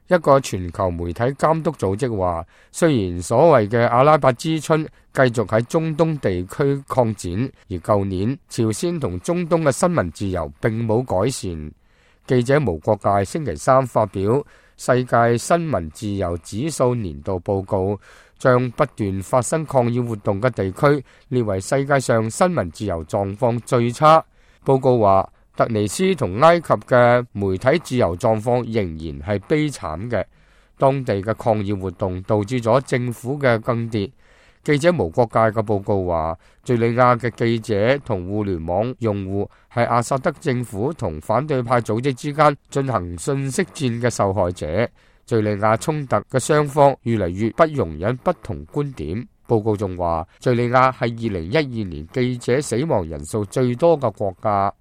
一個全球媒體監督組織話，雖然所謂嘅阿拉伯之春繼續喺中東地區擴展，而舊年朝鮮同中東嘅新聞自由並冇改善。記者無國界星期三發表世界新聞自由指數年度報告，將不斷發生抗議活動嘅地區列為世界上新聞自由狀況最差。報告話，突尼斯同埃及嘅媒體自由狀況仍然係悲慘嘅，當地嘅抗議活動導致咗政府嘅更迭。記者無國界嘅報告話，敘利亞嘅記者同互聯網用戶係阿薩德政府同反對派組織之間進行信息戰嘅受害者。敘利亞衝突嘅雙方越嚟越不容忍不同觀點。報告仲話，敘利亞係2012年記者死亡人數最多嘅國家。